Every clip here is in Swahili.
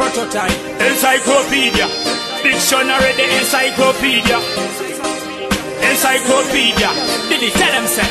prototype. Encyclopedia, dictionary, the encyclopedia. Encyclopedia, did it tell them say?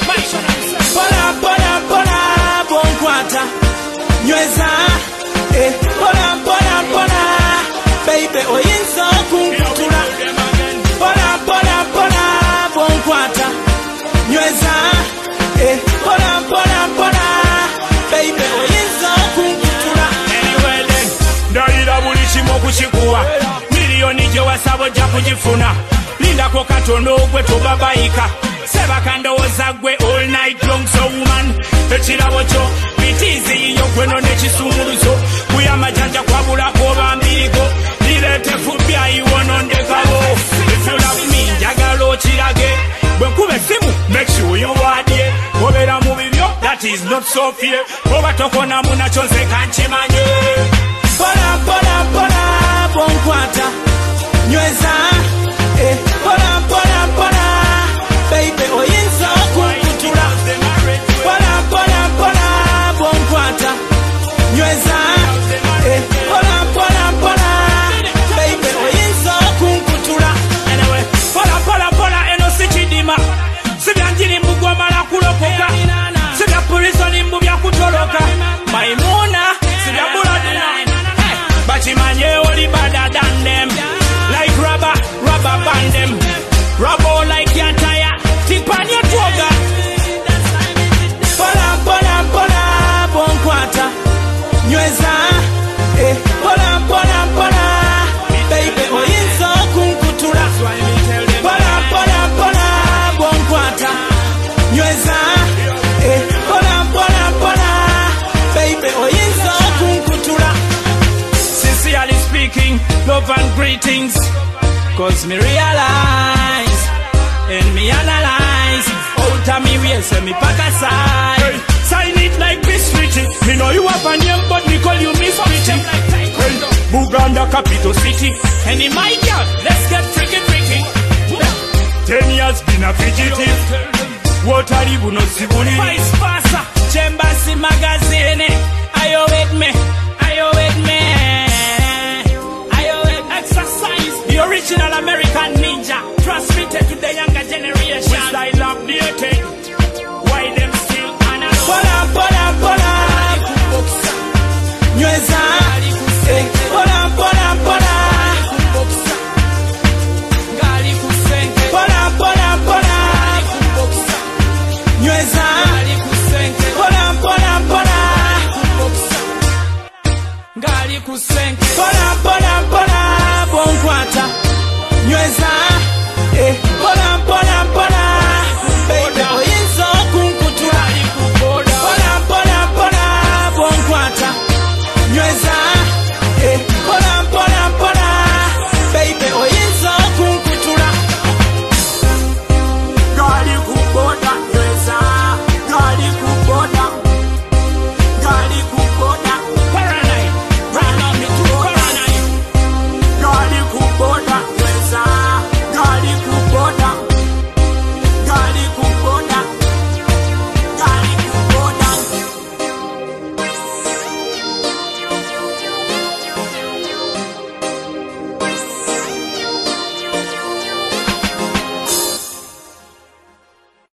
Pola, pola, pola, bon quarter. Nyweza, pola, pola, pola. Baby, oyinzo kunkutura. Pola, pola, pola, bon quarter. Nyweza, pola, pola, pola. Baby, oyinzo kunkutura. Anyway then, dalira buli kimu kuchikuwa. Milioni gye wasaba ojja kugifuna. Linda ko katono gwe tobabayika. Seba kandowooza gwe all night long. So woman, ekirabo kyo bitiizi yo gwe n'ekisumuluzo. Kuyama janja kwabulako bambirigo. Nireete fubya iwonondekabo. If you love me, njagala okirage. Bwe nkube simu, make sure you wadye. Obeera mu bibyo, that is not so fair. Oba tokonamu nakyo nze kankimanye. Pola, pola, pola, bonkwata. Nyweza, pola, pola, pola. Baby, oyinza kunkutura. Pola, pola, pola, bonkwata. Nyweza, pola, pola, pola. Baby, oyinza kunkutura. Anyway, pola, pola, pola, eno sichidima. Sibyanjiri mbugwa mala kulokoka. Sibya prison mbubya kutoloka. Maimuna, sibya buladina. Bachimanye oli better than them. Like rubber band them. Rubber like your tire. Tip on your toga. Pola, pola, pola, bon quarter. Nyweza, pola, pola, pola. Baby, oyinzo kunkutura. Pola, pola, pola, bon quarter. Nyweza, pola, pola, pola. Baby, oyinzo kunkutura. Sincerely speaking, love and greetings. Cause me realize and me analyze out of me way, so me pack aside. Hey, sign it like Miss Richie. Me know you have a name, but me call you Miss Richie. Hey, Buganda capital city. And in my girl, let's get freaky freaky. 10 years been a fugitive. Water you no sibuli. Vice versa. Chambers magazine. Are you with me? Are you with me? The original American ninja, transmitted to the younger generation. We style updated. Why them still analog? Pola, pola, pola. Nyweza, pola, pola, pola. Pola, pola, pola. Nyweza, pola, pola, pola. Pola, pola, pola. Bon quarter. Nyweza,